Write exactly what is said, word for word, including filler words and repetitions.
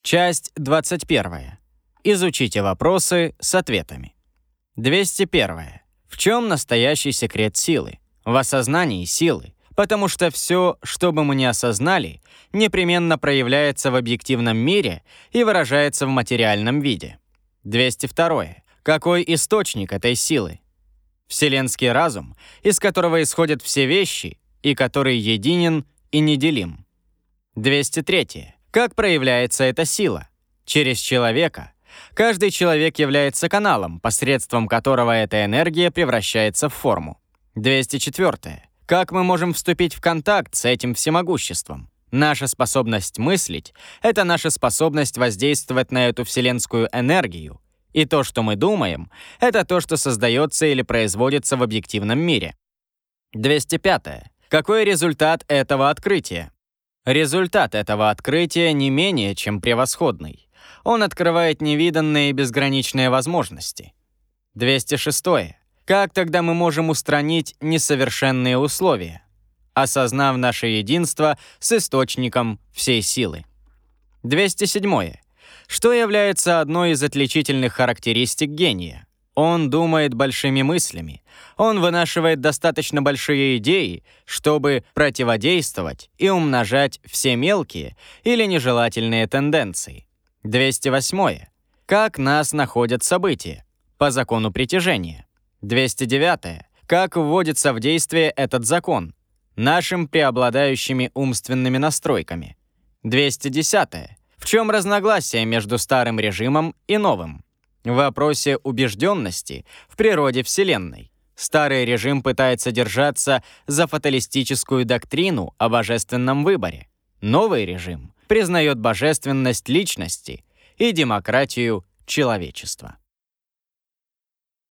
Часть двадцать первая. Изучите вопросы с ответами. двести первое. В чем настоящий секрет силы? В осознании силы, потому что все, что бы мы ни осознали, непременно проявляется в объективном мире и выражается в материальном виде. двести второе. Какой источник этой силы? Вселенский разум, из которого исходят все вещи и который единен и неделим. двести третье. Как проявляется эта сила? Через человека. Каждый человек является каналом, посредством которого эта энергия превращается в форму. двести четвёртое. Как мы можем вступить в контакт с этим всемогуществом? Наша способность мыслить — это наша способность воздействовать на эту вселенскую энергию. И то, что мы думаем, это то, что создается или производится в объективном мире. двести пятое. Какой результат этого открытия? Результат этого открытия не менее чем превосходный. Он открывает невиданные и безграничные возможности. двести шестое. Как тогда мы можем устранить несовершенные условия, осознав наше единство с источником всей силы? двести седьмое. Что является одной из отличительных характеристик гения? Он думает большими мыслями. Он вынашивает достаточно большие идеи, чтобы противодействовать и умножать все мелкие или нежелательные тенденции. двести восьмое. Как нас находят события? По закону притяжения. двести девятое. Как вводится в действие этот закон? Нашим преобладающими умственными настройками. двести десятое. В чем разногласие между старым режимом и новым? В вопросе убежденности в природе Вселенной. Старый режим пытается держаться за фаталистическую доктрину о божественном выборе. Новый режим признает божественность личности и демократию человечества.